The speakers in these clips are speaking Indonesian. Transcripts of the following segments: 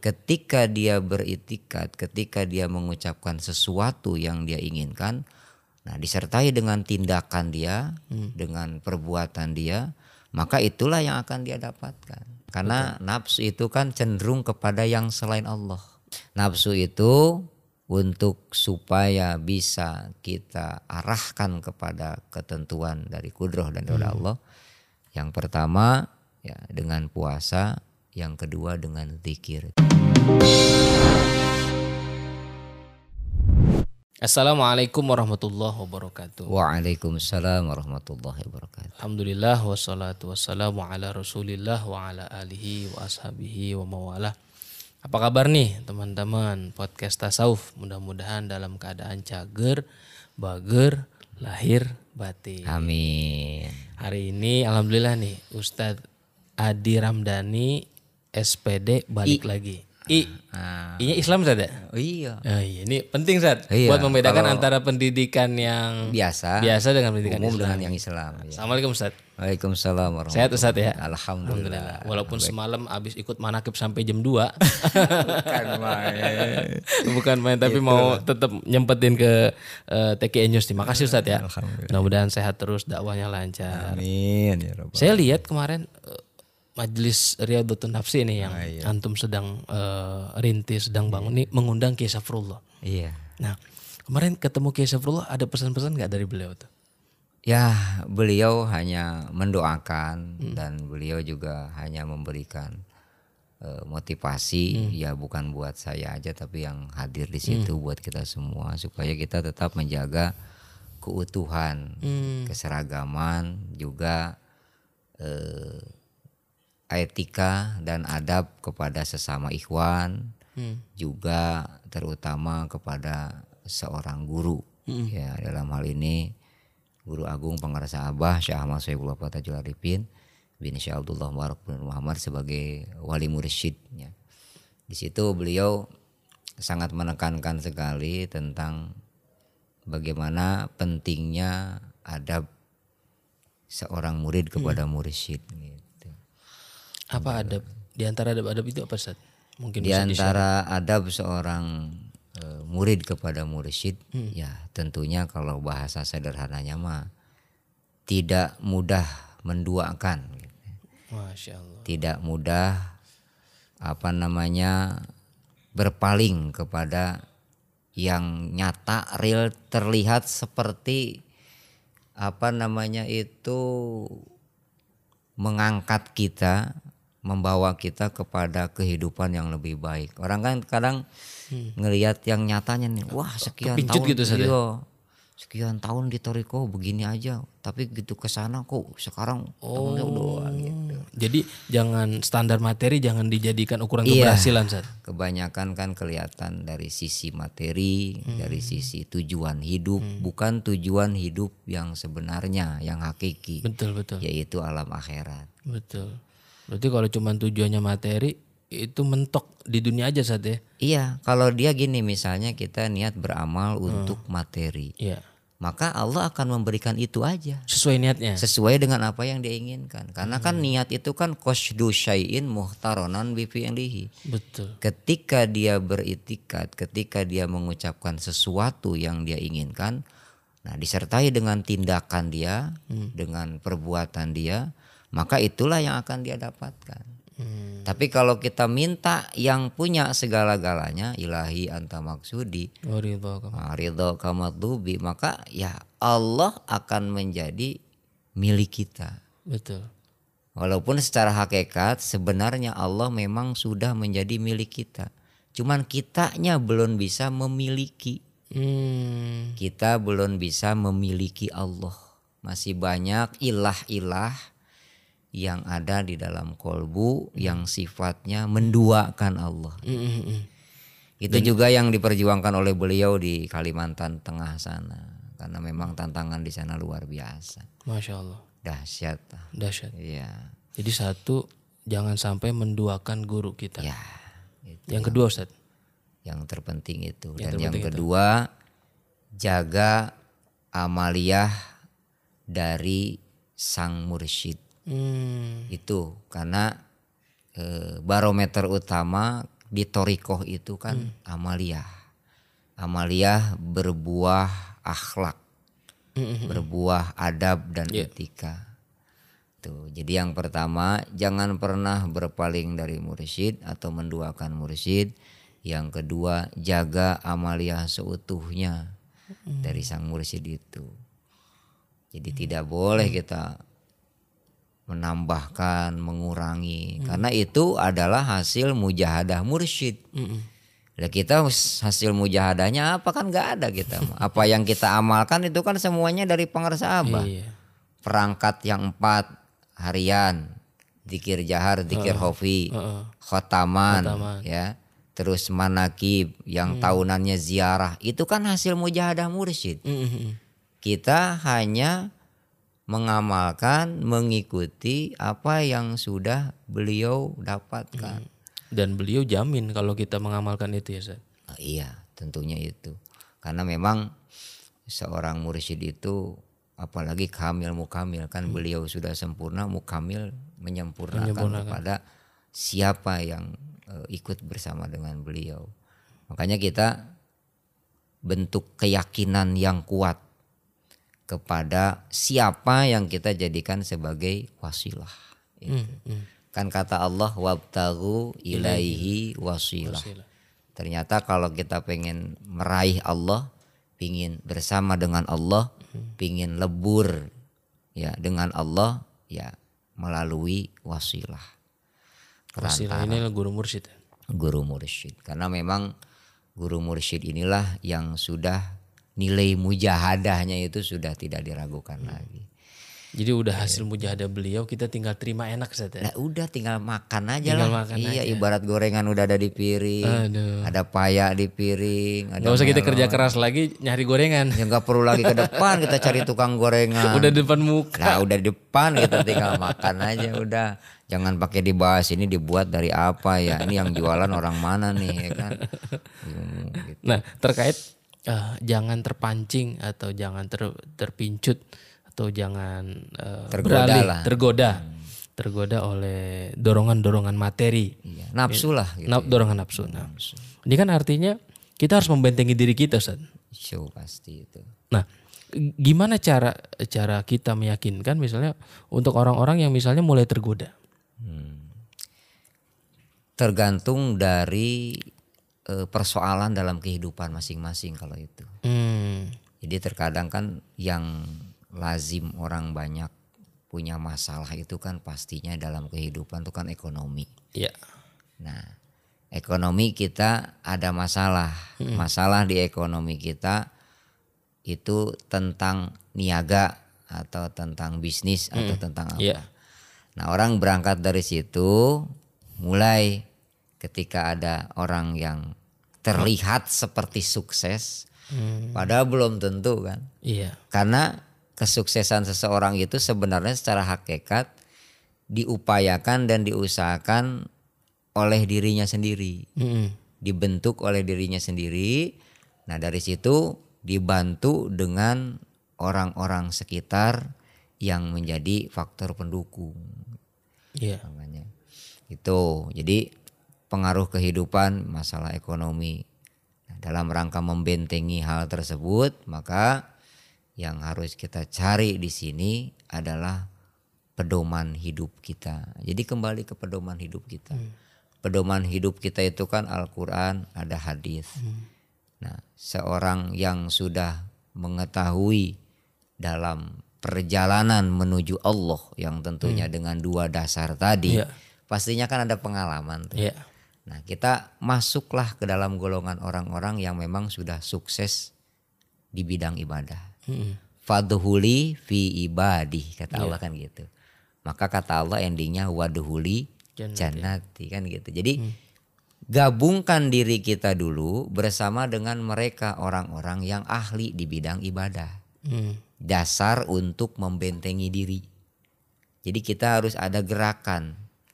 ketika dia beriktikad, ketika dia mengucapkan sesuatu yang dia inginkan, nah disertai dengan tindakan dia, dengan perbuatan dia, maka itulah yang akan dia dapatkan. Karena nafsu itu kan cenderung kepada yang selain Allah. Nafsu itu untuk supaya bisa kita arahkan kepada ketentuan dari kudrah dan dari Allah. Yang pertama ya dengan puasa, yang kedua dengan zikir. Assalamualaikum warahmatullahi wabarakatuh. Waalaikumsalam warahmatullahi wabarakatuh. Alhamdulillah wassalatu wassalamu ala Rasulillah wa ala alihi wa ashabihi wa mawalah. Apa kabar nih teman-teman podcast tasawuf? Mudah-mudahan dalam keadaan cager, bager, lahir batin. Amin. Hari ini alhamdulillah nih Ustadz Adi Ramdhani SPD balik lagi. I-nya Islam Ustadz ya? Oh iya. Iya, ini penting Ustadz Iya, buat membedakan kalau antara pendidikan yang biasa dengan pendidikan umum Islam. dengan yang Islam. Ya. Assalamualaikum Ustadz. Waalaikumsalam warahmatullahi Sehat Ustadz ya? Alhamdulillah. Walaupun semalam abis ikut manakib sampai jam 2. Bukan main. Bukan main tapi mau tetap nyempetin ke TKI News nih. Makasih Ustadz ya. Alhamdulillah. Mudah-mudahan sehat terus, dakwahnya lancar. Amin ya Rabbal. Saya lihat kemarin Majelis Riyadhatun Nafsi ini yang antum sedang rintis, sedang bangun ini mengundang Kiai Safrullah. Iya. Nah, kemarin ketemu Kiai Safrullah ada pesan-pesan nggak dari beliau tuh? Ya, beliau hanya mendoakan dan beliau juga hanya memberikan motivasi ya bukan buat saya aja tapi yang hadir di situ buat kita semua supaya kita tetap menjaga keutuhan, keseragaman juga etika dan adab kepada sesama ikhwan, juga terutama kepada seorang guru. Ya, dalam hal ini Guru Agung Pangarasa Abah Syekh Ahmad Sohibul Wafat Tajul Arifin bin Syekh Abdullah Mubarak bin Muhammad sebagai wali mursyidnya. Di situ beliau sangat menekankan sekali tentang bagaimana pentingnya adab seorang murid kepada mursyid. Apa adab? Di antara adab-adab itu apa Ustaz? Mungkin Di bisa antara adab seorang murid kepada mursyid ya tentunya kalau bahasa sederhananya mah tidak mudah menduakan. Masya Allah. Tidak mudah berpaling kepada yang nyata real terlihat seperti mengangkat kita, membawa kita kepada kehidupan yang lebih baik. Orang kan kadang ngelihat yang nyatanya nih, wah sekian Kepincut tahun gitu, iya, sekian tahun di Toriko begini aja, tapi gitu kesana kok sekarang tahunnya udah gitu. Jadi jangan standar materi jangan dijadikan ukuran keberhasilan Ustaz. Kebanyakan kan kelihatan dari sisi materi, dari sisi tujuan hidup, bukan tujuan hidup yang sebenarnya, yang hakiki. Betul. Yaitu alam akhirat. Betul. Berarti kalau cuma tujuannya materi itu mentok di dunia aja Ustaz ya. Iya, kalau dia gini misalnya kita niat beramal untuk materi. Iya. Maka Allah akan memberikan itu aja. Sesuai niatnya. Sesuai dengan apa yang dia inginkan. Karena kan niat itu kan qasdu syai'in muhtaronan bi fi'lihi. Betul. Ketika dia beriktikad, ketika dia mengucapkan sesuatu yang dia inginkan, nah disertai dengan tindakan dia, dengan perbuatan dia, maka itulah yang akan dia dapatkan. Tapi kalau kita minta yang punya segala-galanya, ilahi anta maksudi, ridho kamadlubi, maka ya Allah akan menjadi milik kita. Betul. Walaupun secara hakikat sebenarnya Allah memang sudah menjadi milik kita. Cuman kitanya belum bisa memiliki. Kita belum bisa memiliki Allah. Masih banyak ilah-ilah yang ada di dalam kolbu yang sifatnya menduakan Allah. Itu juga yang diperjuangkan oleh beliau di Kalimantan Tengah sana, karena memang tantangan di sana luar biasa. Masya Allah. Dahsyat. Iya. Jadi satu, jangan sampai menduakan guru kita. Ya. Yang kedua Ustaz. Yang terpenting itu. Dan yang kedua, jaga amaliyah dari sang mursyid. Itu karena barometer utama di thoriqoh itu kan amaliyah. Amaliyah berbuah akhlak, berbuah adab dan etika. Tuh, jadi yang pertama jangan pernah berpaling dari mursyid atau menduakan mursyid. Yang kedua jaga amaliyah seutuhnya dari sang mursyid itu. Jadi tidak boleh kita menambahkan, mengurangi, karena itu adalah hasil mujahadah mursyid. Nah, kita hasil mujahadahnya apa kan nggak ada kita. Apa yang kita amalkan itu kan semuanya dari pengersa Abah. Perangkat yang 4 harian, zikir jahar, zikir hofi, khotaman, ya, terus manakib yang tahunannya ziarah, itu kan hasil mujahadah mursyid. Kita hanya mengamalkan, mengikuti apa yang sudah beliau dapatkan. Dan beliau jamin kalau kita mengamalkan itu ya Ustaz. Iya, tentunya itu. Karena memang seorang mursyid itu apalagi kamil mukamil kan beliau sudah sempurna, mukamil menyempurnakan kepada siapa yang ikut bersama dengan beliau. Makanya kita bentuk keyakinan yang kuat kepada siapa yang kita jadikan sebagai wasilah. Kan kata Allah wabtaghu ilaihi wasilah. Ternyata kalau kita pengen meraih Allah, pingin bersama dengan Allah, pingin lebur ya dengan Allah, ya melalui wasilah. Wasilah ini guru mursyid. Guru mursyid. Karena memang guru mursyid inilah yang sudah nilai mujahadahnya itu sudah tidak diragukan lagi. Jadi udah hasil mujahadah beliau, kita tinggal terima enak Ustaz ya? Nah udah tinggal makan aja lah. Iya, ibarat gorengan udah ada di piring. Aduh. Ada payak di piring. Gak usah kita kerja keras lagi nyari gorengan. Ya gak perlu lagi ke depan kita cari tukang gorengan. Udah di depan muka. Nah udah di depan kita tinggal makan aja udah. Jangan pakai dibahas ini dibuat dari apa ya. Ini yang jualan orang mana nih ya kan. Gitu. Nah terkait jangan terpancing atau jangan terpincut atau jangan tergoda oleh dorongan-dorongan materi. Iya, nafsu lah gitu. Dorongan nafsu. Ini kan artinya kita harus membentengi diri kita Ustaz. Pasti itu. Nah, gimana cara kita meyakinkan misalnya untuk orang-orang yang misalnya mulai tergoda? Tergantung dari persoalan dalam kehidupan masing-masing kalau itu. Jadi terkadang kan yang lazim orang banyak punya masalah itu kan pastinya dalam kehidupan itu kan ekonomi. Iya. Nah, ekonomi kita ada masalah. Masalah di ekonomi kita itu tentang niaga atau tentang bisnis atau tentang apa. Yeah. Nah, orang berangkat dari situ mulai ketika ada orang yang terlihat seperti sukses padahal belum tentu kan. Iya. Karena kesuksesan seseorang itu sebenarnya secara hakikat diupayakan dan diusahakan oleh dirinya sendiri. Dibentuk oleh dirinya sendiri. Nah dari situ dibantu dengan orang-orang sekitar yang menjadi faktor pendukung. Iya. Namanya. Itu. Jadi pengaruh kehidupan masalah ekonomi. Nah, dalam rangka membentengi hal tersebut maka yang harus kita cari di sini adalah pedoman hidup kita. Jadi kembali ke pedoman hidup kita. Pedoman hidup kita itu kan Al-Quran, ada hadis. Nah, seorang yang sudah mengetahui dalam perjalanan menuju Allah yang tentunya dengan 2 dasar tadi, pastinya kan ada pengalaman. Nah, kita masuklah ke dalam golongan orang-orang yang memang sudah sukses di bidang ibadah. Fadhuli fi ibadi kata Allah kan gitu. Maka kata Allah endingnya wadhuli jannati kan gitu. Jadi gabungkan diri kita dulu bersama dengan mereka orang-orang yang ahli di bidang ibadah. Dasar untuk membentengi diri. Jadi kita harus ada gerakan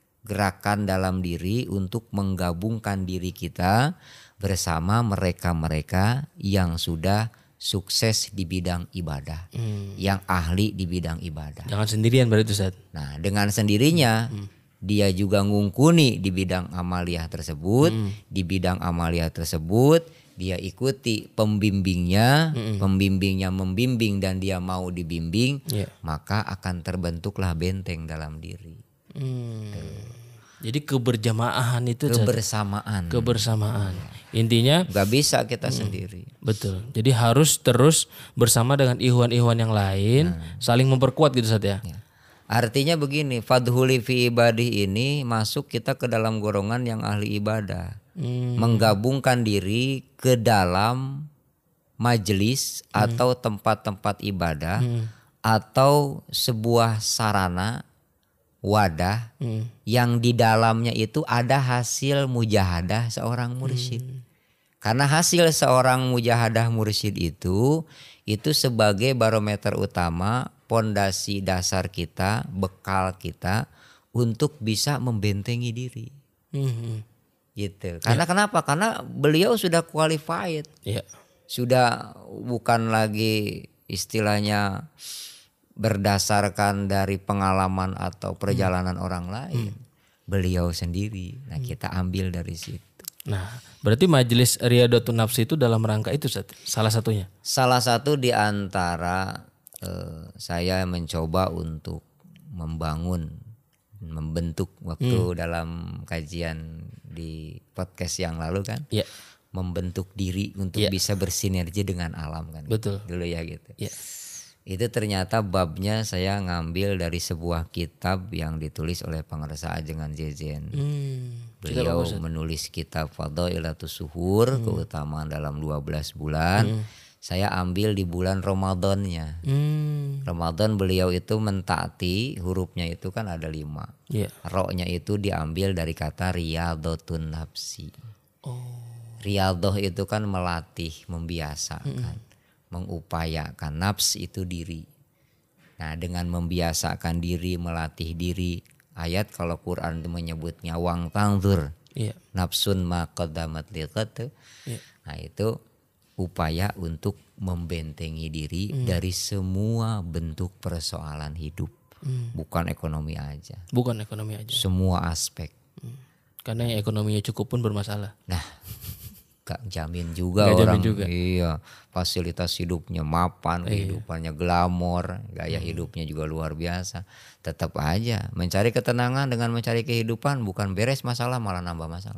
dalam diri untuk menggabungkan diri kita bersama mereka-mereka yang sudah sukses di bidang ibadah, yang ahli di bidang ibadah. Jangan sendirian berarti Ustaz. Nah dengan sendirinya dia juga ngungkuni di bidang amaliyah tersebut, di bidang amaliyah tersebut dia ikuti pembimbingnya, pembimbingnya membimbing dan dia mau dibimbing, maka akan terbentuklah benteng dalam diri. Jadi keberjamaahan itu kebersamaan. Intinya nggak bisa kita sendiri. Betul. Jadi harus terus bersama dengan ikhwan-ikhwan yang lain, saling memperkuat gitu Ustaz ya. Artinya begini, fadhuli fi ibadih ini masuk kita ke dalam golongan yang ahli ibadah. Menggabungkan diri ke dalam majelis atau tempat-tempat ibadah atau sebuah sarana wadah yang di dalamnya itu ada hasil mujahadah seorang mursyid. Karena hasil seorang mujahadah mursyid itu sebagai barometer utama, pondasi dasar kita, bekal kita untuk bisa membentengi diri. Gitu. Karena kenapa? Karena beliau sudah qualified. Sudah bukan lagi istilahnya berdasarkan dari pengalaman atau perjalanan orang lain. Beliau sendiri. Nah, kita ambil dari situ. Nah, berarti majelis Riyadhatun Nafs itu dalam rangka itu salah satunya. Salah satu di antara saya mencoba untuk membentuk waktu dalam kajian di podcast yang lalu kan, membentuk diri untuk bisa bersinergi dengan alam kan. Betul. Dulu ya gitu. Itu ternyata babnya saya ngambil dari sebuah kitab yang ditulis oleh Pangarsa Ajengan Jejen. Beliau menulis kitab Fadhailatus Suhur, keutamaan dalam 12 bulan. Saya ambil di bulan Ramadannya. Ramadan beliau itu mentaati, hurufnya itu kan ada 5. Ro-nya itu diambil dari kata Riyadhatun Nafsi. Riyadhah itu kan melatih, membiasakan, mengupayakan. Nafs itu diri. Nah, dengan membiasakan diri, melatih diri, ayat kalau Quran itu menyebutnya wang tangzur, nafsun ma qaddamat liqat. Nah, itu upaya untuk membentengi diri dari semua bentuk persoalan hidup. Bukan ekonomi aja. Semua aspek. Karena yang ekonominya cukup pun bermasalah. Nah, gak jamin juga orang. Iya, fasilitas hidupnya mapan, kehidupannya glamor, gaya hidupnya juga luar biasa. Tetap aja mencari ketenangan dengan mencari kehidupan bukan beres masalah, malah nambah masalah.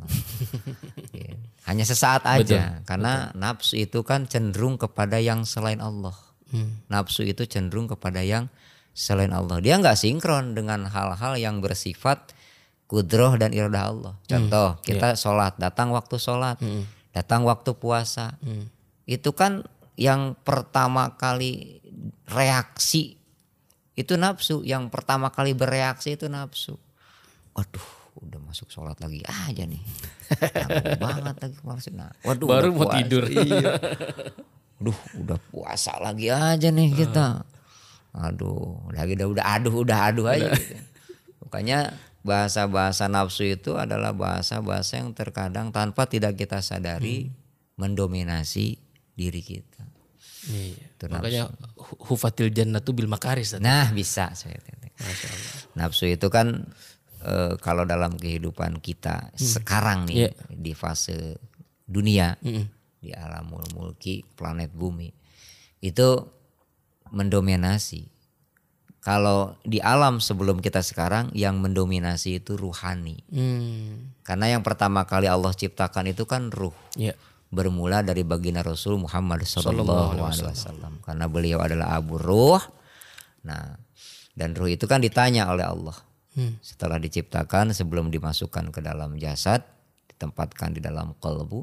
Hanya sesaat aja. Karena nafsu itu kan cenderung kepada yang selain Allah. Nafsu itu cenderung kepada yang selain Allah. Dia gak sinkron dengan hal-hal yang bersifat kudroh dan iradah Allah. Contoh, kita sholat, datang waktu sholat, datang waktu puasa. Itu kan yang pertama kali reaksi itu nafsu. Yang pertama kali bereaksi itu nafsu. Waduh, udah masuk sholat lagi aja nih. Banget lagi maksudnya. Waduh, baru mau tidur. Iya. Udah puasa lagi aja nih kita. Aduh, udah aduh aja. Gitu. Makanya bahasa-bahasa nafsu itu adalah bahasa-bahasa yang terkadang tanpa tidak kita sadari mendominasi diri kita. Makanya hufatil jannatu bil makaris. Nah, bisa saya tanya. Nafsu itu kan kalau dalam kehidupan kita sekarang nih di fase dunia, di alamul mulki, planet bumi, itu mendominasi. Kalau di alam sebelum kita sekarang yang mendominasi itu ruhani. Karena yang pertama kali Allah ciptakan itu kan ruh. Bermula dari baginda Rasul Muhammad SAW. Karena beliau adalah abu ruh. Nah, dan ruh itu kan ditanya oleh Allah. Setelah diciptakan, sebelum dimasukkan ke dalam jasad, ditempatkan di dalam qalbu.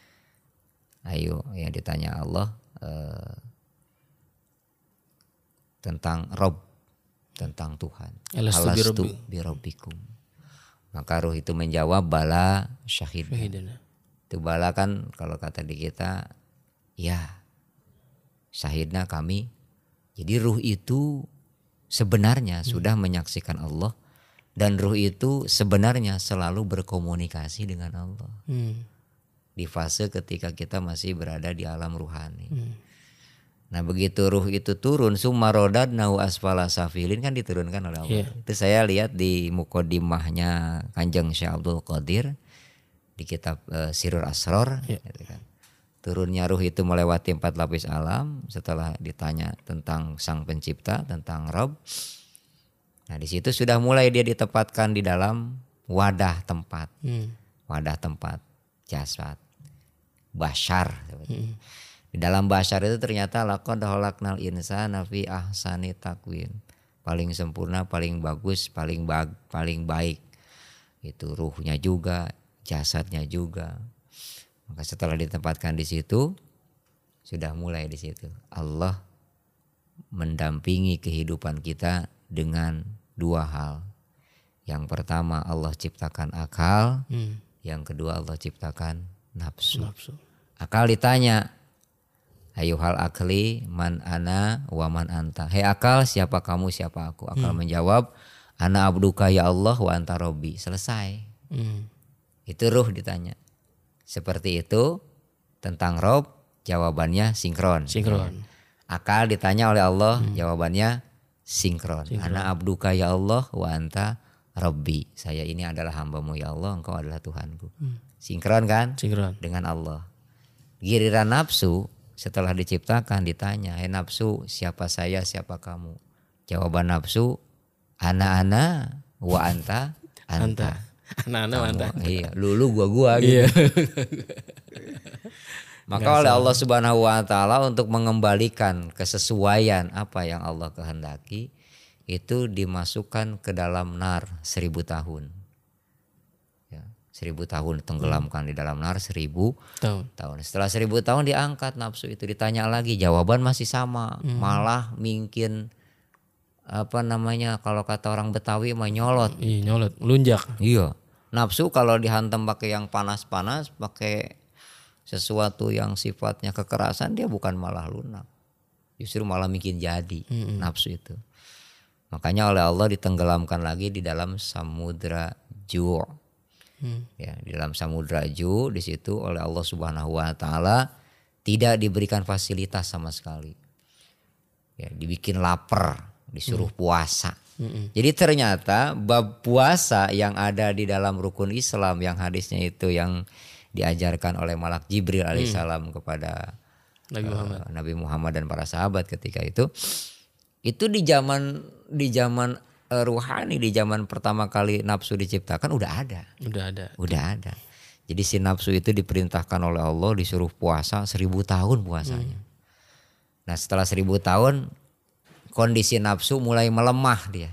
Ayo, yang ditanya Allah tentang Rabb, tentang Tuhan. Alastu birabbikum. Maka ruh itu menjawab bala syahidna. Itu bala kan kalau kata di kita, ya syahidna kami. Jadi ruh itu sebenarnya sudah menyaksikan Allah. Dan ruh itu sebenarnya selalu berkomunikasi dengan Allah. Di fase ketika kita masih berada di alam ruhani. Nah begitu ruh itu turun, summa rodadnahu asfala safilin, kan diturunkan oleh Allah. Itu saya lihat di mukodimahnya Kanjeng Syekh Abdul Qadir di kitab Sirrul Asror. Gitu kan. Turunnya ruh itu melewati 4 lapis alam setelah ditanya tentang Sang Pencipta, tentang Rabb. Nah di situ sudah mulai dia ditempatkan di dalam wadah tempat, jasad, basyar. Di dalam basyar itu ternyata laqad khalaqnal insana fi ahsani taqwim. Paling sempurna, paling bagus, paling baik. Itu ruhnya juga, jasadnya juga. Maka setelah ditempatkan di situ, sudah mulai di situ. Allah mendampingi kehidupan kita dengan 2 hal. Yang pertama Allah ciptakan akal, yang kedua Allah ciptakan nafsu. Akal ditanya, ayuhal akli man ana wa man anta. Hei akal, siapa kamu, siapa aku? Akal menjawab, ana abduka ya Allah wa anta robbi. Selesai. Itu ruh ditanya. Seperti itu tentang Rob, jawabannya sinkron. Akal ditanya oleh Allah, jawabannya sinkron. Ana abduka ya Allah wa anta robbi. Saya ini adalah hambamu ya Allah, engkau adalah Tuhanku. Sinkron kan? Sinkron. Dengan Allah. Giliran nafsu setelah diciptakan ditanya, hei nafsu, siapa saya, siapa kamu? Jawaban nafsu, ana wa anta. Anak-anak mantap. Iya, lu gua gitu. Iya. Maka oleh Allah Subhanahu wa taala untuk mengembalikan kesesuaian apa yang Allah kehendaki, itu dimasukkan ke dalam nar 1000 tahun. Ya, 1000 tahun tenggelamkan di dalam nar 1000 tahun. Setelah 1000 tahun diangkat nafsu itu, ditanya lagi, jawaban masih sama, malah mungkin kalau kata orang Betawi mah nyolot. Iya, nyolot, melunjak. Iya. Nafsu kalau dihantam pakai yang panas-panas, pakai sesuatu yang sifatnya kekerasan, dia bukan malah lunak. Justru malah bikin jadi nafsu itu. Makanya oleh Allah ditenggelamkan lagi di dalam samudra ju'. Ya, di dalam samudra ju', di situ oleh Allah Subhanahu wa taala tidak diberikan fasilitas sama sekali. Ya, dibikin lapar, disuruh puasa. Jadi ternyata bab puasa yang ada di dalam rukun Islam, yang hadisnya itu yang diajarkan oleh Malak Jibril alaihissalam kepada Nabi Muhammad dan para sahabat ketika itu di zaman ruhani, di zaman pertama kali nafsu diciptakan udah ada. Jadi si nafsu itu diperintahkan oleh Allah disuruh puasa 1000 tahun puasanya. Nah setelah 1000 tahun kondisi nafsu mulai melemah dia.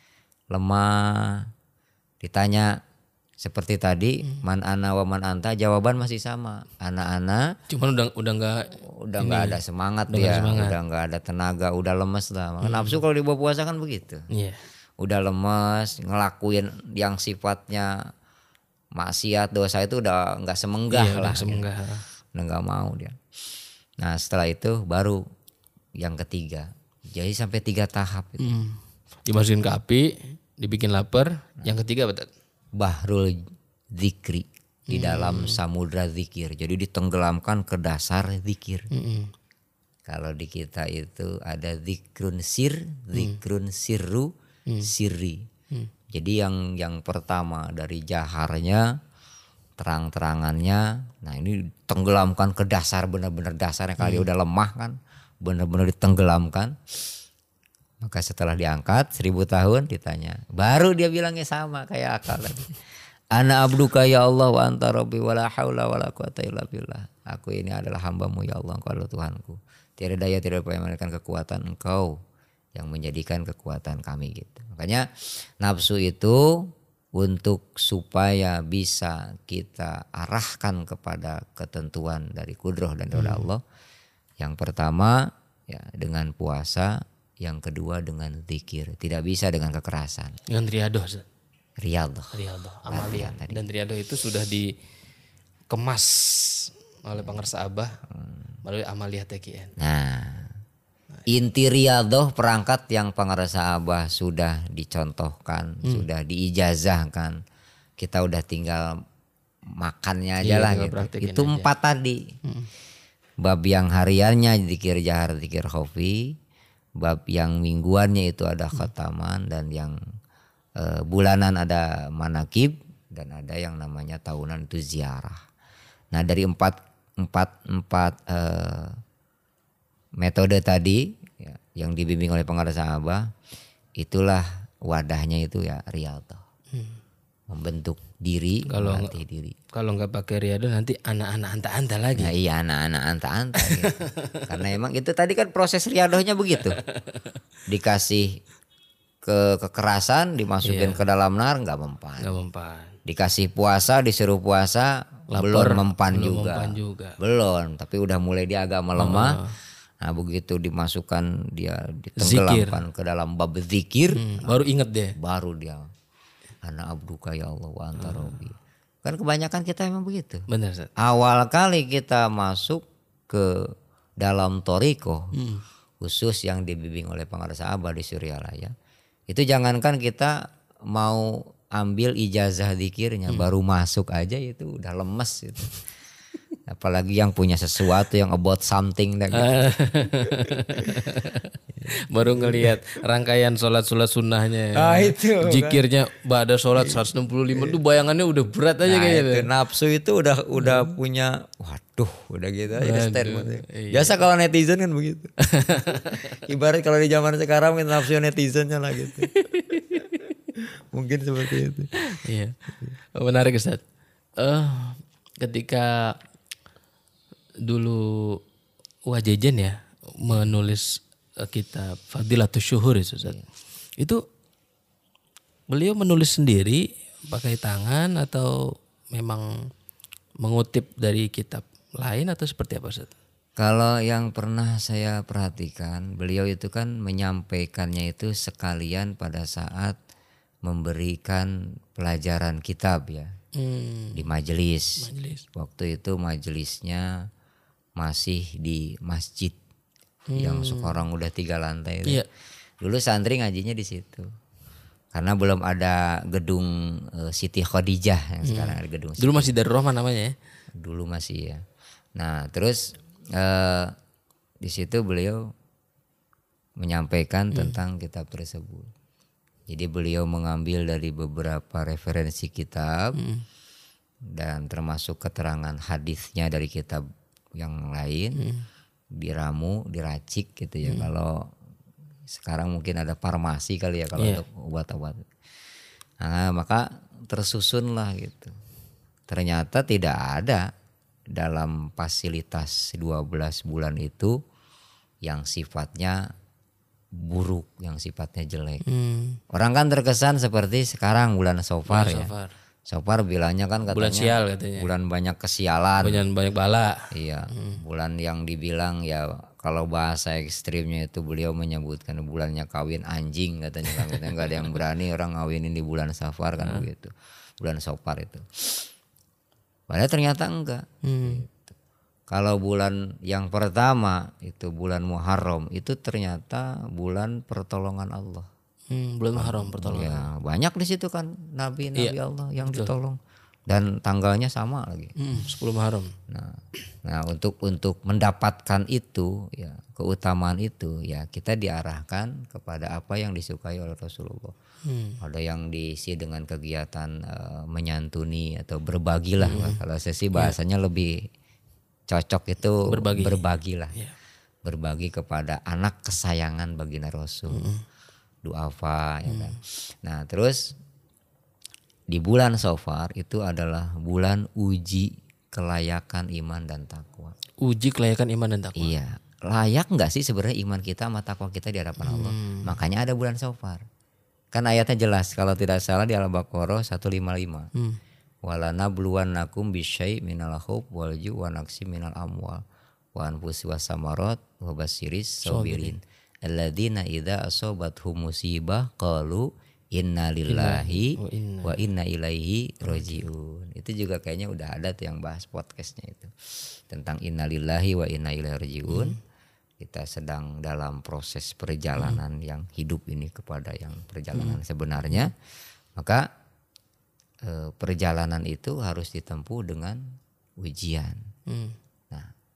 Lemah. Ditanya seperti tadi, man ana wa man anta, jawaban masih sama. Ana. Cuman udah enggak ada semangat dia, udah enggak ada tenaga, udah lemes lah. Maka nafsu kalau dibawa puasa kan begitu. Iya. Udah lemes, ngelakuin yang sifatnya maksiat, dosa itu udah enggak semenggah lah. Udah enggak mau dia. Nah, setelah itu baru yang ketiga. Jadi sampai 3 tahap itu. Dimasukin ke api, dibikin lapar. Yang ketiga betul. Bahrul zikri, di dalam samudra zikir. Jadi ditenggelamkan ke dasar zikir. Kalau di kita itu ada zikrun zikrun sirru, sirri. Jadi yang pertama dari jaharnya, terang-terangannya. Nah ini tenggelamkan ke dasar, benar-benar dasarnya. Kali udah lemah kan, benar-benar ditenggelamkan. Maka setelah diangkat 1000 tahun ditanya, baru dia bilangnya sama kayak akal tadi. Ana abduka ya Allah wa anta rabbi wa la haula wa la quwata illa billah. Aku ini adalah hambamu ya Allah, engkau adalah Tuhanku. Tiada daya, tiada upaya melainkan kekuatan engkau yang menjadikan kekuatan kami gitu. Makanya nafsu itu untuk supaya bisa kita arahkan kepada ketentuan dari kudrah dan dari Allah. Yang pertama ya dengan puasa, yang kedua dengan zikir. Tidak bisa dengan kekerasan. Dengan riadoh. Amalia. Dan riadoh itu sudah dikemas oleh Pangersa Abah melalui Amaliyah TKN. Nah, inti riadoh perangkat yang Pangersa Abah sudah dicontohkan, sudah diijazahkan. Kita udah tinggal makannya aja lah gitu. Itu 4 tadi. Bab yang hariannya zikir jahar, zikir khafi. Bab yang mingguannya itu ada khataman, dan yang bulanan ada manakib, dan ada yang namanya tahunan itu ziarah. Nah dari empat metode tadi ya, yang dibimbing oleh pengarang sahabat, itulah wadahnya itu ya riyadhah. Membentuk diri, melatih diri. Kalau nggak pakai riyadhah nanti anak-anak anta-anta lagi. Nah iya, anak-anak anta-anta gitu. Karena emang itu tadi kan proses riyadhahnya begitu. Dikasih kekerasan, dimasukin ke dalam nar nggak mempan. Nggak mempan. Dikasih puasa, disuruh puasa, belum mempan juga. Belum, tapi udah mulai dia agak melemah. Nah begitu dimasukkan, dia ditenggelamkan ke dalam bab zikir, baru inget deh. Baru dia ana abduka ya Allah wa anta rabbi. Kan kebanyakan kita memang begitu. Benar, Ustaz. Awal kali kita masuk ke dalam toriko, khusus yang dibimbing oleh pengarang sahabat di Suryalaya, itu jangankan kita mau ambil ijazah zikirnya, baru masuk aja itu udah lemes gitu. Apalagi yang punya sesuatu yang about something gitu. Baru ngelihat rangkaian sholat sunnahnya. Itu zikirnya ba'da sholat 165 itu bayangannya udah berat aja kayaknya. Itu nafsu itu udah punya, waduh udah gitu aja statement. Biasa kalau netizen kan begitu. Ibarat kalau di zaman sekarang nafsu netizennya lah gitu. Mungkin seperti itu. Iya. Menarik Ustaz. Ketika dulu Wajejen ya menulis kitab Fadilatus Syuhur Ustaz. Itu beliau menulis sendiri pakai tangan atau memang mengutip dari kitab lain atau seperti apa Ustaz? Kalau yang pernah saya perhatikan, beliau itu kan menyampaikannya itu sekalian pada saat memberikan pelajaran kitab ya. Di majelis. Waktu itu majelisnya masih di masjid yang sekarang udah 3 lantai itu. Iya. Dulu santri ngajinya di situ. Karena belum ada gedung Siti Khadijah yang sekarang ada gedung. Dulu masih Darul Rahman namanya ya. Dulu masih ya. Nah, terus di situ beliau menyampaikan tentang kitab tersebut. Jadi beliau mengambil dari beberapa referensi kitab dan termasuk keterangan hadisnya dari kitab yang lain, diramu, diracik gitu ya. Kalau sekarang mungkin ada farmasi kali ya kalau untuk obat-obat. Nah, maka tersusunlah gitu. Ternyata tidak ada dalam fasilitas 12 bulan itu yang sifatnya buruk, yang sifatnya jelek. Orang kan terkesan seperti sekarang bulan Sofar ya. Sofar bilangnya kan katanya bulan sial katanya. Bulan banyak kesialan. Bulan banyak bala. Iya, bulan yang dibilang ya kalau bahasa ekstrimnya itu beliau menyebutkan bulannya kawin anjing katanya. Katanya nggak ada yang berani orang ngawinin di bulan Safar kan begitu. Bulan Sofar itu. Padahal ternyata enggak. Gitu. Kalau bulan yang pertama itu bulan Muharram itu ternyata bulan pertolongan Allah. Bulan Muharram pertolongan. Ya, banyak di situ kan nabi-nabi Allah yang ditolong. Dan tanggalnya sama lagi. 10 Muharram. Nah, untuk mendapatkan itu ya, keutamaan itu ya kita diarahkan kepada apa yang disukai oleh Rasulullah. Ada yang diisi dengan kegiatan menyantuni atau berbagilah. Kalau saya sih bahasanya lebih cocok itu berbagilah. Berbagi kepada anak kesayangan baginda Rasul. Duafa ya kan. Nah, terus di bulan Safar itu adalah bulan uji kelayakan iman dan takwa. Uji kelayakan iman dan takwa. Iya, layak enggak sih sebenarnya iman kita sama takwa kita di hadapan Allah? Makanya ada bulan Safar. Kan ayatnya jelas kalau tidak salah di Al-Baqarah 155. Walanabluwannakum bisyai' minal khawf wal ju' wa naqsi minal amwal wa anfusi wasamarat wa basiris sabirin alladzina idza asobathum musibah qalu inna lillahi wa inna ilaihi rajiun. Itu juga kayaknya udah ada tuh yang bahas podcastnya itu tentang inna lillahi wa inna ilaihi rajiun. Kita sedang dalam proses perjalanan yang hidup ini kepada yang perjalanan sebenarnya. Maka perjalanan itu harus ditempuh dengan ujian. Nah,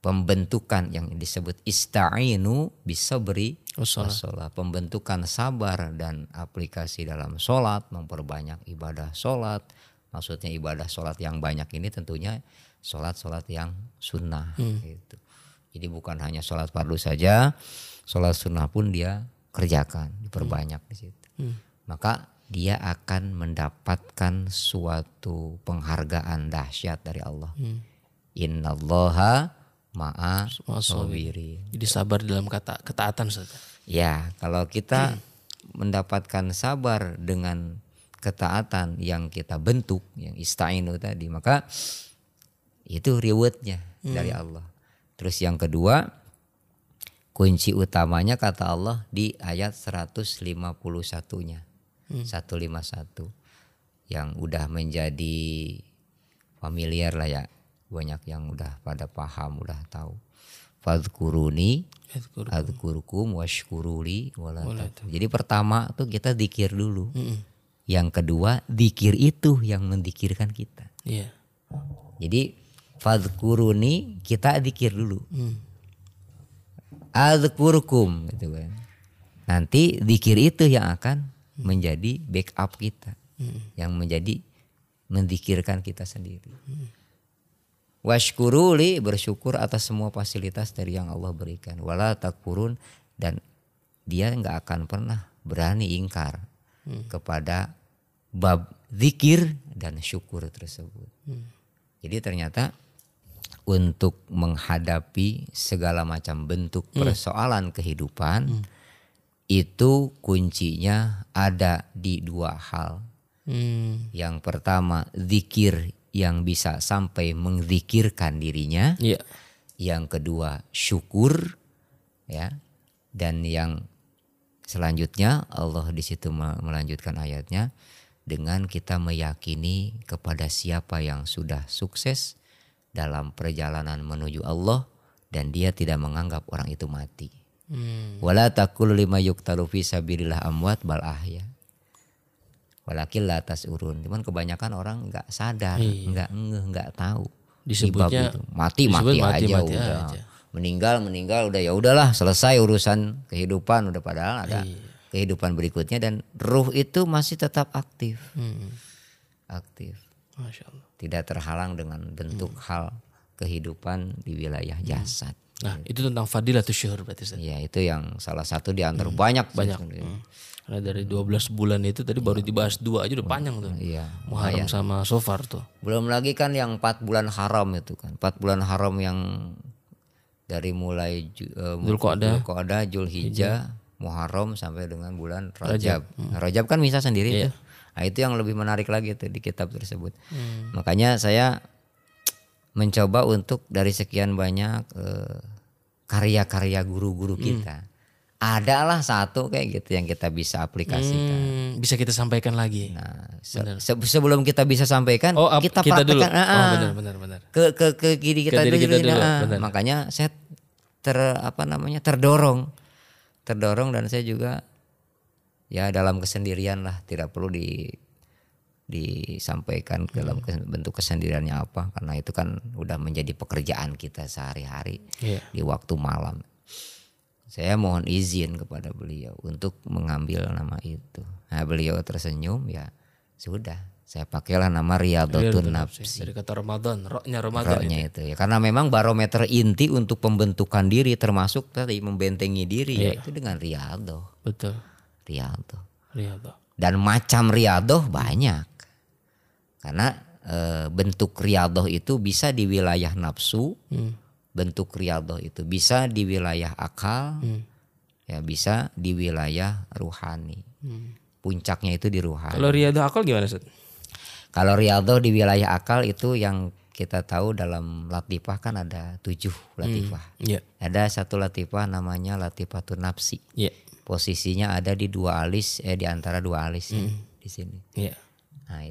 pembentukan yang disebut ista'inu bisabri wassalah. Pembentukan sabar dan aplikasi dalam sholat, memperbanyak ibadah sholat. Maksudnya ibadah sholat yang banyak ini tentunya sholat yang sunnah. Gitu. Jadi bukan hanya sholat fardu saja, sholat sunnah pun dia kerjakan, diperbanyak di situ. Maka dia akan mendapatkan suatu penghargaan dahsyat dari Allah. Innallaha ma'a sabirin. Jadi sabar dalam ketaatan saja. Ya, kalau kita mendapatkan sabar dengan ketaatan yang kita bentuk, yang ista'inu tadi, maka itu rewardnya dari Allah. Terus yang kedua, kunci utamanya kata Allah di ayat 151-nya. 151 yang udah menjadi familiar lah ya. Banyak yang udah pada paham, udah tahu. Fadhkuruni adzkurukum washkuruli wala takfurun. Jadi pertama tuh kita dzikir dulu. Yang kedua, dzikir itu yang mendikirkan kita. Iya. Jadi fadhkuruni kita dzikir dulu. Adzkurukum gitu kan. Nanti dzikir itu yang akan menjadi backup kita. Yang menjadi mendikirkan kita sendiri. Washkuruli bersyukur atas semua fasilitas dari yang Allah berikan. Wala takfurun dan dia enggak akan pernah berani ingkar kepada bab zikir dan syukur tersebut. Jadi ternyata untuk menghadapi segala macam bentuk persoalan kehidupan itu kuncinya ada di dua hal. Yang pertama zikir yang bisa sampai mengzikirkan dirinya. Yang kedua syukur, ya. Dan yang selanjutnya Allah di situ melanjutkan ayatnya dengan kita meyakini kepada siapa yang sudah sukses dalam perjalanan menuju Allah dan dia tidak menganggap orang itu mati. Wala taqul lima yuqtalu fi sabilillah amwat bal ahya. Walakin la tasurun. Cuman kebanyakan orang enggak sadar, enggak tahu. Disebutnya mati aja udah. Meninggal udah, ya udahlah selesai urusan kehidupan, udah padahal ada kehidupan berikutnya dan ruh itu masih tetap aktif. Aktif. Masya Allah. Tidak terhalang dengan bentuk hal kehidupan di wilayah jasad. Nah, itu tentang fadilatus syuhur berarti. Ya, itu yang salah satu di antara banyak. Karena dari 12 bulan itu tadi baru dibahas 2 aja udah panjang tuh. Iya. Muharram sama Safar tuh. Belum lagi kan yang 4 bulan haram itu kan. 4 bulan haram yang dari mulai Dzulqa'dah, Dzulhijjah, Muharram sampai dengan bulan Rajab. Rajab kan misah sendiri tuh. Nah, itu yang lebih menarik lagi tuh di kitab tersebut. Makanya saya mencoba untuk dari sekian banyak karya-karya guru-guru kita. Adalah satu kayak gitu yang kita bisa aplikasikan. Bisa kita sampaikan lagi. Nah, sebelum kita bisa sampaikan, kita praktekkan. Benar. Ke diri kita dulu. Makanya saya terdorong dan saya juga ya dalam kesendirian lah, tidak perlu disampaikan dalam bentuk kesendiriannya apa, karena itu kan udah menjadi pekerjaan kita sehari-hari di waktu malam. Saya mohon izin kepada beliau untuk mengambil nama itu. Nah, beliau tersenyum, ya sudah, saya pakailah nama Riyadhatun Nafsi. Dari kata Ramadan, rohnya itu ya, karena memang barometer inti untuk pembentukan diri termasuk tadi membentengi diri yaitu dengan riyadhah. Betul. Riyadhah. Dan macam riyadhah banyak. Karena bentuk riyadhah itu bisa di wilayah nafsu. Bentuk riyadhah itu bisa di wilayah akal, ya bisa di wilayah ruhani. Puncaknya itu di ruhani. Kalau riyadhah akal gimana, Ustaz? Kalau riyadhah di wilayah akal itu yang kita tahu dalam latifah kan ada 7 latifah. Ada satu latifah namanya latifatun nafsi. Posisinya ada di dua alis, di antara dua alis di sini. Nah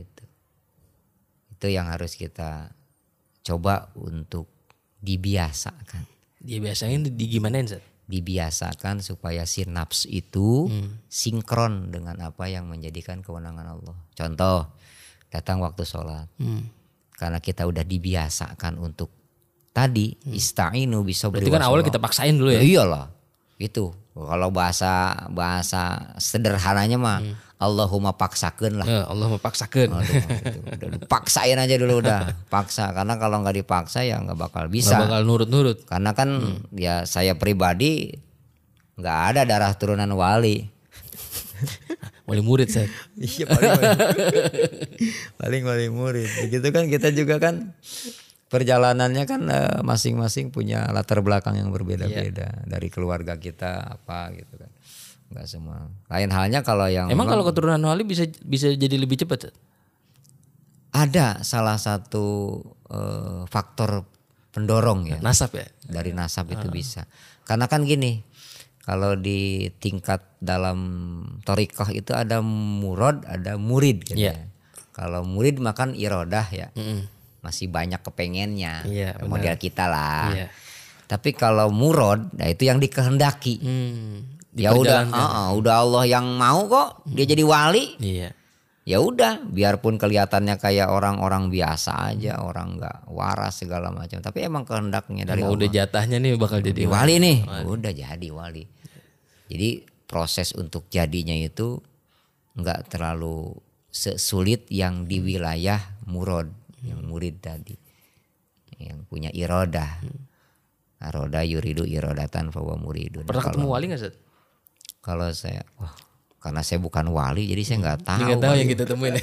itu yang harus kita coba untuk dibiasakan. Dibiasain di gimanain, Zat? Dibiasakan supaya si nafs itu sinkron dengan apa yang menjadikan kewenangan Allah. Contoh, datang waktu sholat. Karena kita udah dibiasakan untuk tadi ista'inu bisa Berarti kan awalnya kita paksain dulu ya. Iyalah. Itu. Kalau bahasa sederhananya mah Allahumma paksakeun lah. Allah mempaksakan. Aduh, udah dipaksain aja dulu udah. Paksa karena kalau nggak dipaksa ya nggak bakal bisa. Nggak bakal nurut-nurut. Karena kan ya saya pribadi nggak ada darah turunan wali. Wali murid saya. Iya paling wali murid. Begitu kan kita juga kan perjalanannya kan masing-masing punya latar belakang yang berbeda-beda dari keluarga kita apa gitu kan. Enggak semua. Lain halnya kalau yang Emang kalau keturunan wali bisa jadi lebih cepat? ada salah satu faktor pendorong ya. Nasab ya. Dari nasab itu bisa. Karena kan gini, kalau di tingkat dalam thariqah itu ada murad, ada murid gitu ya. Kalau murid makan irodah ya. Masih banyak kepengennya. Model kita lah. Tapi kalau murad, nah itu yang dikehendaki. Ya udah, udah Allah yang mau kok dia jadi wali. Ya udah, biarpun kelihatannya kayak orang-orang biasa aja, orang nggak waras segala macam. Tapi emang kehendaknya dari Allah. Udah jatahnya nih bakal jadi wali nih. Udah jadi wali. Jadi proses untuk jadinya itu nggak terlalu sesulit yang di wilayah murad, yang murid tadi, yang punya irodah. Aroda yuridu irodatan fawa muridun. Pernah ketemu wali nggak, Zat? Kalau saya, karena saya bukan wali jadi saya nggak tahu. Nggak tahu yang kita temuin.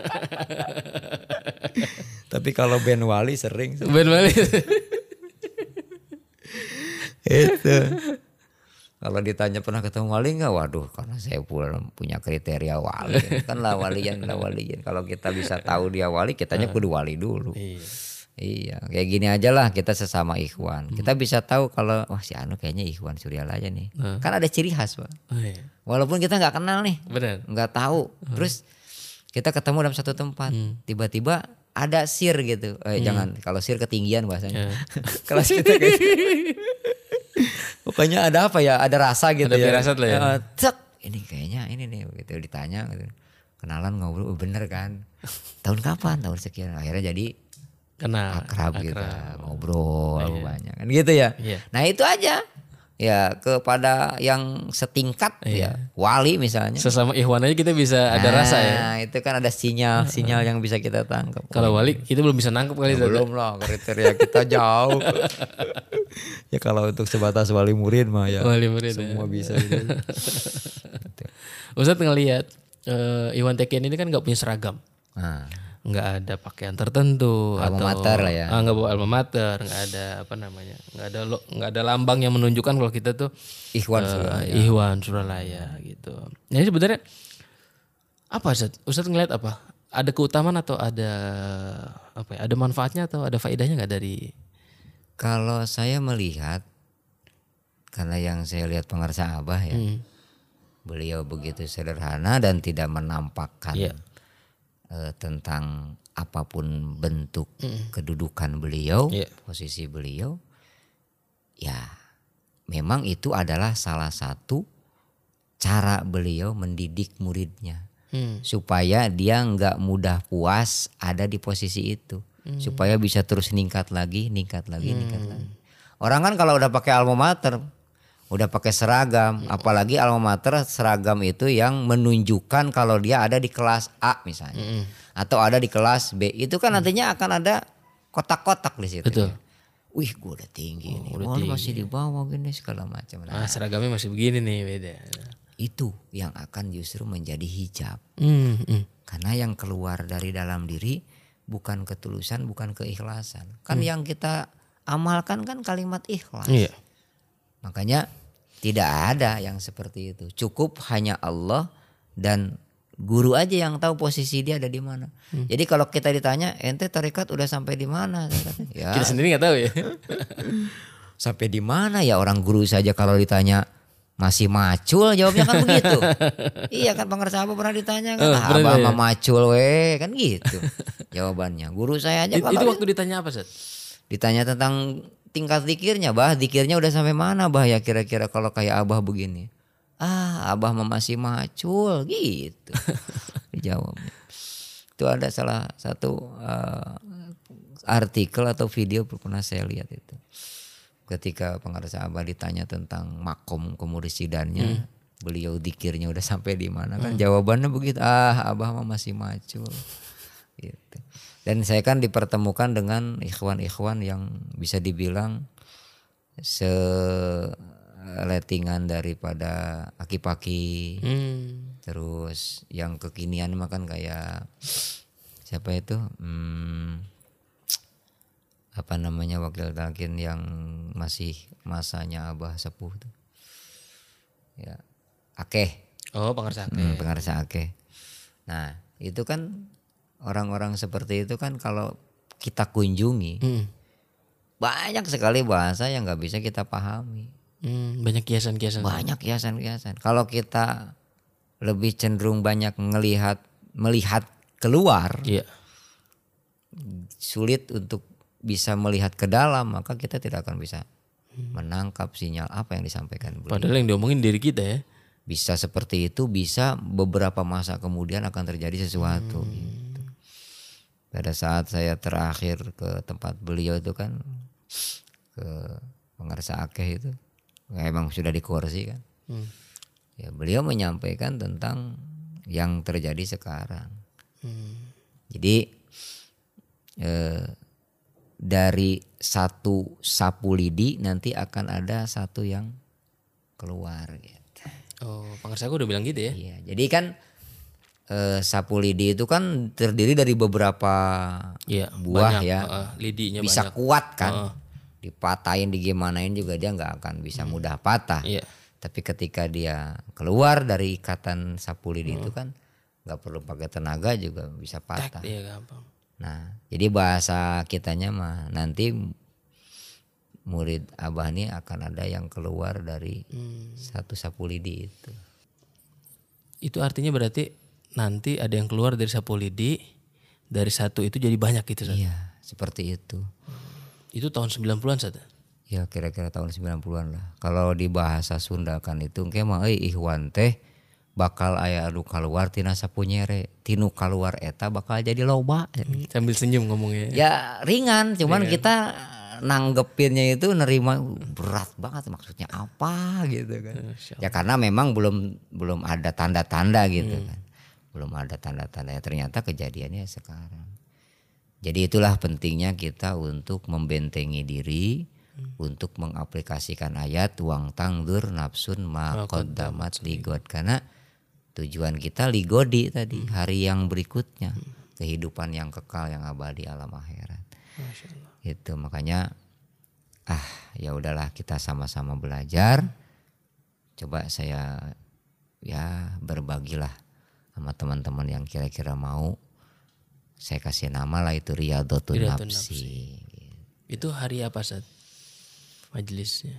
Tapi kalau Ben wali sering. Ben wali. Itu. Kalau ditanya pernah ketemu wali nggak? Waduh, karena saya punya kriteria wali. Kan lah walian. Kalau kita bisa tahu dia wali, kitanya kudu wali dulu. Iya, kayak gini aja lah kita sesama ikhwan. Kita bisa tahu kalau si Anu kayaknya ikhwan Suryal aja nih. Kan ada ciri khas, Pak. Walaupun kita nggak kenal nih, nggak tahu. Terus kita ketemu dalam satu tempat, tiba-tiba ada sir gitu. Jangan, kalau sir ketinggian bahasanya. Kelas kita kayak pokoknya ada apa ya, ada rasa gitu ada ya. Ada lah ya. Cek, ini kayaknya ini nih gitu ditanya gitu. Kenalan ngobrol bener kan. Tahun kapan? Tahun sekian. Akhirnya jadi akrab gitu, ngobrol banyak kan gitu ya. Nah itu aja ya, kepada yang setingkat ya wali misalnya. Sesama ikhwan aja kita bisa ada rasa ya. Nah itu kan ada sinyal yang bisa kita tangkap. Kalau wali kita belum bisa nangkep kali. Belum lah, kriteria kita jauh. Ya kalau untuk sebatas wali murid mah ya wali murid semua bisa gitu. Ustadz ngelihat Ikhwan TKN ini kan nggak punya seragam. Nggak ada pakaian tertentu alma mater lah ya. Nggak bawa alma mater, nggak ada apa namanya, nggak ada lambang yang menunjukkan kalau kita tuh Ikhwan Suralaya. Ikhwan Suralaya gitu. Jadi sebenarnya apa Ustadz ngelihat apa? Ada keutamaan atau ada apa ya? Ada manfaatnya atau ada faedahnya nggak dari? Kalau saya melihat, karena yang saya lihat pengarsa Abah ya, beliau begitu sederhana dan tidak menampakkan tentang apapun bentuk kedudukan beliau, posisi beliau, ya memang itu adalah salah satu cara beliau mendidik muridnya supaya dia nggak mudah puas ada di posisi itu, supaya bisa terus ningkat lagi. Orang kan kalau udah pakai alma mater, udah pakai seragam, apalagi alma mater seragam itu yang menunjukkan kalau dia ada di kelas A misalnya, atau ada di kelas B, itu kan nantinya akan ada kotak-kotak di situ. Betul. Wih, gue udah tinggi nih, masih di bawah gini segala macam. Nah, seragamnya masih begini nih, beda. Itu yang akan justru menjadi hijab, karena yang keluar dari dalam diri bukan ketulusan, bukan keikhlasan. Kan yang kita amalkan kan kalimat ikhlas. Makanya tidak ada yang seperti itu. Cukup hanya Allah dan guru aja yang tahu posisi dia ada di mana. Jadi kalau kita ditanya, ente tarekat udah sampai di mana? Ya, kita sendiri nggak tahu ya. Sampai di mana ya, orang guru saja kalau ditanya masih macul jawabnya kan begitu. Iya kan, pengersa Abah pernah ditanya kan, Abah mah macul kan gitu jawabannya. Guru saya aja itu waktu ditanya apa, Seth? Ditanya tentang tingkat zikirnya, Bah, zikirnya udah sampai mana, Bah, ya kira-kira kalau kayak Abah begini. Abah masih macul gitu. Dijawabnya. Itu ada salah satu artikel atau video pernah saya lihat itu. Ketika pengarsa Abah ditanya tentang makom kemursidannya, beliau dikirnya udah sampai di mana kan? Jawabannya begitu, Abah mah masih macul. Gitu. Dan saya kan dipertemukan dengan ikhwan-ikhwan yang bisa dibilang seletingan daripada Aki-Paki. Terus yang kekinian mah kan kayak siapa itu? Apa namanya wakil talqin yang masih masanya Abah sepuh tuh. Ya, Akeh. Oh, pengarsa Akeh. Pengarsa Akeh. Nah, itu kan orang-orang seperti itu kan kalau kita kunjungi banyak sekali bahasa yang nggak bisa kita pahami. Banyak kiasan-kiasan. Banyak kiasan-kiasan. Kalau kita lebih cenderung banyak melihat keluar, sulit untuk bisa melihat ke dalam, maka kita tidak akan bisa menangkap sinyal apa yang disampaikan beliau. Padahal yang diomongin diri kita ya. Bisa seperti itu, bisa beberapa masa kemudian akan terjadi sesuatu. Gitu. Pada saat saya terakhir ke tempat beliau itu kan ke pengarsa Akeh itu, emang sudah di kursi kan. Ya, beliau menyampaikan tentang yang terjadi sekarang. Jadi dari satu sapu lidi nanti akan ada satu yang keluar. Gitu. Oh, pengarsa aku udah bilang gitu ya? Iya, jadi kan sapu lidi itu kan terdiri dari beberapa buah banyak, ya, lidinya bisa banyak. kuat kan. Dipatahin, digimanain juga dia nggak akan bisa mudah patah. Tapi ketika dia keluar dari ikatan sapu lidi itu kan nggak perlu pakai tenaga juga bisa patah. Iya, gampang. Nah, jadi bahasa kitanya mah nanti murid Abah ini akan ada yang keluar dari satu sapu lidi itu. Itu artinya berarti nanti ada yang keluar dari sapu lidi, dari satu itu jadi banyak gitu. Iya, seperti itu. Itu tahun 90-an Sat? Ya kira-kira tahun 90-an lah. Kalau di bahasa Sunda kan itu kemah ihwan teh bakal aya anu kaluar tina sapu nyere, tinu kaluar eta bakal jadi loba. Sambil senyum ngomongnya. Ya ringan, cuman kita nanggepinnya itu nerima berat banget, maksudnya apa gitu kan. Ya karena memang belum ada tanda-tanda gitu kan. Belum ada tanda-tanda, ya ternyata kejadiannya sekarang. Jadi itulah pentingnya kita untuk membentengi diri, untuk mengaplikasikan ayat wang tangdur nafsun ma qaddamat ligot, karena tujuan kita ligodi tadi, hari yang berikutnya, kehidupan yang kekal yang abadi alam akhirat. Itu makanya ya udahlah kita sama-sama belajar. Coba saya ya berbagilah sama teman-teman yang kira-kira mau. Saya kasih nama lah itu Riyadhatun Nafsi. Itu hari apa Sat? Majelisnya?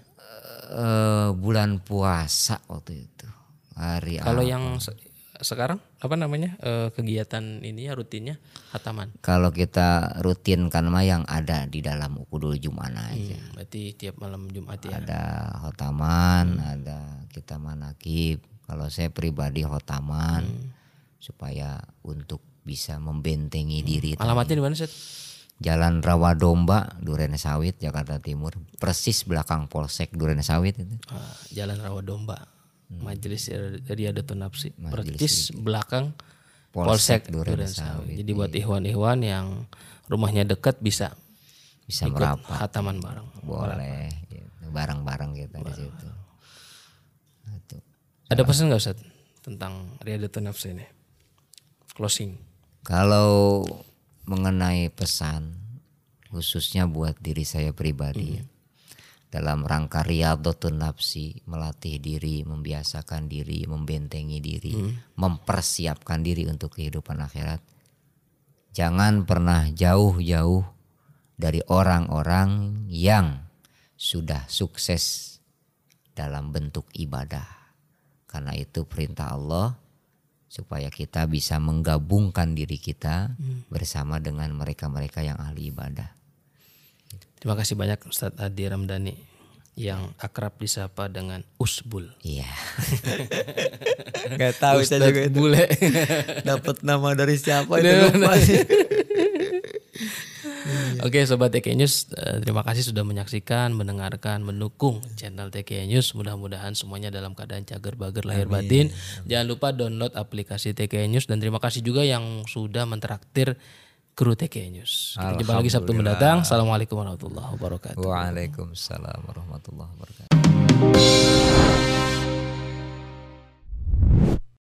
Bulan puasa waktu itu. Hari kalau apa? Yang sekarang apa namanya kegiatan ini ya rutinnya khataman? Kalau kita rutinkan mah yang ada di dalam Ukudul Jum'ah aja. Berarti tiap malam Jumat ya? Ada khotaman, ada kita manakib. Kalau saya pribadi khotaman supaya untuk bisa membentengi diri. Alamatnya di mana Seth? Jalan Rawadomba, Duren Sawit, Jakarta Timur. Persis belakang Polsek Duren Sawit itu. Jalan Rawadomba. Majelis Riyadhatun Nafsi. Persis belakang Polsek Duren Sawit. Jadi buat ikhwan-ikhwan yang rumahnya dekat bisa ikut merapat. khataman bareng. Boleh, gitu. Bareng-bareng kita di situ. Ada pesan nggak Ustaz tentang Riyadhatun Nafsi ini? Closing. Kalau mengenai pesan khususnya buat diri saya pribadi dalam rangka Riyadhatun Nafsi, melatih diri, membiasakan diri, membentengi diri, mempersiapkan diri untuk kehidupan akhirat. Jangan pernah jauh-jauh dari orang-orang yang sudah sukses dalam bentuk ibadah. Karena itu perintah Allah supaya kita bisa menggabungkan diri kita bersama dengan mereka-mereka yang ahli ibadah. Terima kasih banyak Ustadz Adi Ramdhani yang akrab disapa dengan Usbul. Iya. Gak tahu Ustadz saya juga itu. Bule. Dapat nama dari siapa itu lupa sih. Oke Sobat TK News, terima kasih sudah menyaksikan, mendengarkan, mendukung channel TK News. Mudah-mudahan semuanya dalam keadaan cager bager lahir batin. Jangan lupa download aplikasi TK News dan terima kasih juga yang sudah mentraktir kru TK News. Kita jumpa lagi Sabtu mendatang. Assalamualaikum warahmatullahi wabarakatuh. Waalaikumsalam warahmatullahi wabarakatuh.